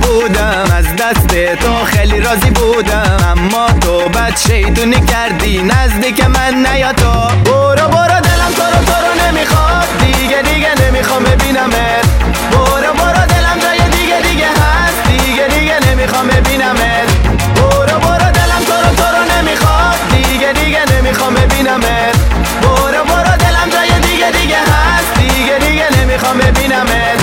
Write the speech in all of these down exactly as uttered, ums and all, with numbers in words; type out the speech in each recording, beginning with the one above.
بودم، از دست تو خیلی راضی بودم، اما تو بد شیطونی کردی نزدیک من نیا تو. برو برو دلم تو رو تو رو نمیخواد، دیگه دیگه نمیخوام ببینمت. برو برو دلم جای دیگه دیگه هست، دیگه دیگه نمیخوام ببینمت. برو برو دلم تو رو تو رو نمیخواد، دیگه دیگه نمیخوام ببینمت. برو برو دلم جای دیگه دیگه هست، دیگه دیگه نمیخوام ببینمت.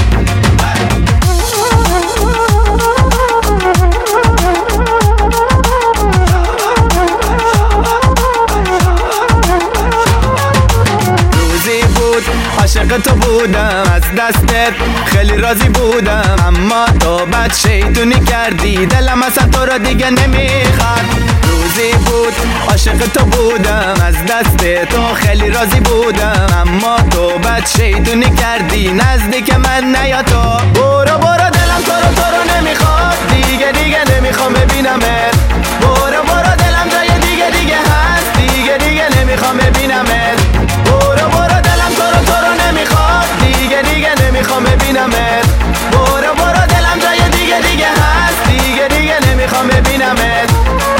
عاشق تو بودم، از دستت خیلی راضی بودم، اما تو بد شیطونی کردی دلم اصلا تو را دیگه نمیخواد. روزی بود عاشق تو بودم، از دست تو خیلی راضی بودم، اما تو بد شیطونی کردی نزدیک من نیا تو. برو برو دلم تو رو تو رو نمیخواد، دیگه دیگه نمیخوام ببینمت. برو برو دلم جای دیگه دیگه هست، دیگه دیگه نمیخوام ببینمت. برو برو دلم تو رو تو رو نمیخواد، دیگه دیگه نمیخوام ببینمت. برو برو دلم جای دیگه دیگه هست، دیگه دیگه نمیخوام ببینمت.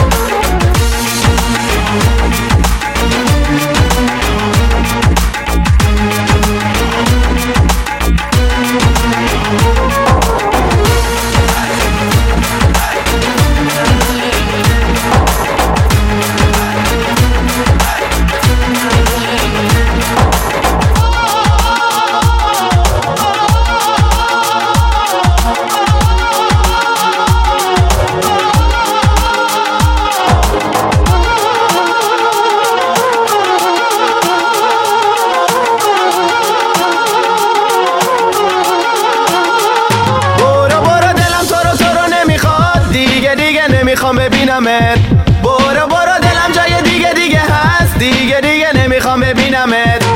نمیخوام ببینمت. برو برو دلم جای دیگه دیگه هست، دیگه دیگه نمیخوام ببینمت.